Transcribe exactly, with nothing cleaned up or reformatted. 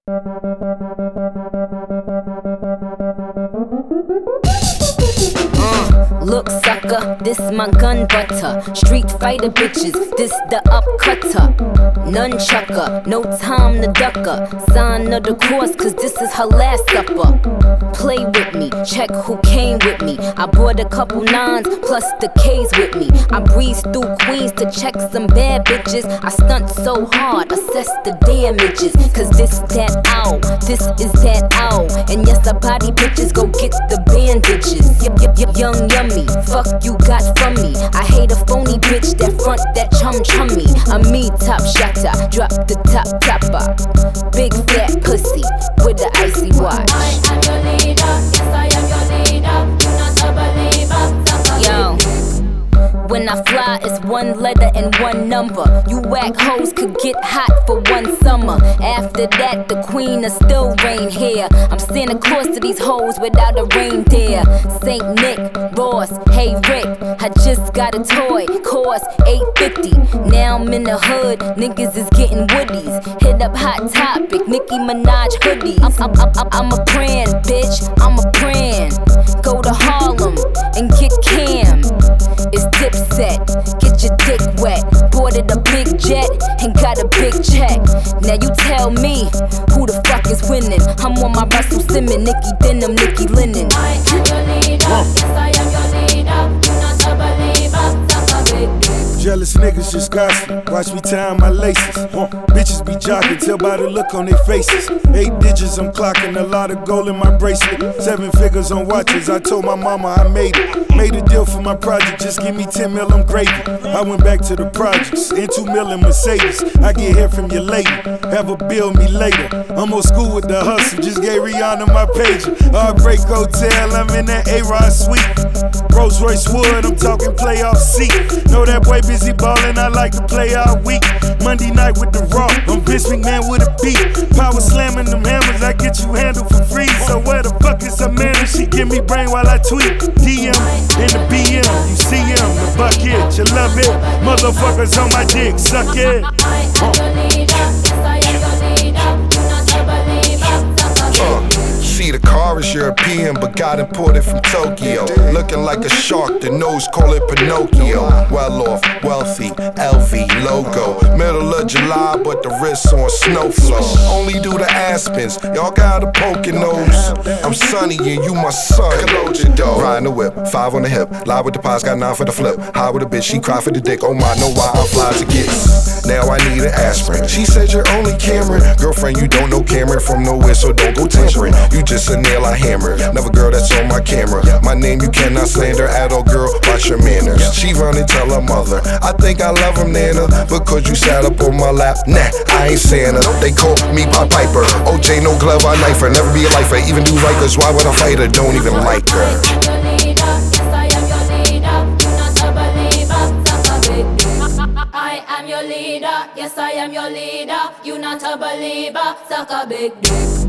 Uh, look sucker, this my gun butter. Street fighter bitches, this the upcutter. Nunchucker, no time to ducker. Sign of the course, cause this is her last supper. Play with me, check who came with me. I brought a couple nines, plus the K's with me. I breeze through Queens to check some bad bitches. I stunt so hard, assess the damages. Cause this that ow, this is that ow. And yes, I body bitches, go get the bandages. Y y y young yummy, fuck you got from me. I hate a phony bitch that front that chum chummy. I'm me top shotter, drop the top topper. Big fat pussy with the icy watch. I am your leader, yes I am your leader. You not a believer, Yo, when I fly, it's one letter and one number. You whack hoes could get hot for one summer. After that, the queen will still reign here. I'm Santa Claus to these hoes without a reindeer. Saint Nick, Ross, hey Rick, I just got a toy, cost eight fifty. Now I'm in the hood, niggas is getting woodies. Hit up Hot Topic, Nicki Minaj hoodies. I'm, I'm, I'm, I'm a brand, bitch, I'm a brand. Go to Harlem and get Cam. It's Dipset, get your dick wet. Boarded a big jet and got a big check. Now you tell me who the fuck is winning. I'm on my Russell Simmons, Nicki Denim, Nicki Linen. I am your leader, yes I am your leader. You not a believer, suck a big dick. Jealous niggas just gossip, watch me tie my laces. Huh. Bitches be jocking, tell by the look on their faces. Eight digits I'm clocking, a lot of gold in my bracelet. Seven figures on watches, I told my mama I made it. Made a deal for my project, just give me ten mil, I'm gravy. I went back to the projects, in two mil in Mercedes. I get here from your lady, have her bill me later. I'm old school with the hustle, just gave Rihanna my pager. Heartbreak Hotel, I'm in that A-Rod suite. Rolls Royce Wood, I'm talking playoff seat. Know that boy busy ballin', I like to play all week. Monday night with the Raw, I'm Vince McMahon with a beat. Power slamming them hammers, I get you handled for free. So where the fuck is her man? She give me brain while I tweet. D M in the B M, you see him, the bucket, you love it. Motherfuckers on my dick, suck it. I am your leader, yes I am your leader. You not a believer, suck a big dick. See, the car is European, but got imported from Tokyo. Looking like a shark, the nose call it Pinocchio. Well off, wealthy, L V logo. Middle of July, but the wrist on snow flow. Only do the Aspens, y'all got a poking nose. I'm sunny and you my son. Riding the whip, five on the hip. Lie with the pies, got nine for the flip. High with a bitch, she cry for the dick. Oh my, know why I'm fly to get. Now I need an aspirin. She said you're only Cameron. Girlfriend, you don't know Cameron from nowhere, so don't go tampering. You just a nail I hammer. Never girl that's on my camera. My name you cannot slander at all, girl. Watch your manners. She run and tell her mother, I think I love him, Nana, because you sat up on my lap. Nah, I ain't Santa. They call me Pop Piper. O J, no glove, I knife her. Never be a lifer, even do Rikers. Why would I fight her? Don't even like her. I am your leader, yes I am your leader. You not a believer, suck a big dick. I am your leader, yes I am your leader. You not a believer, suck a big dick.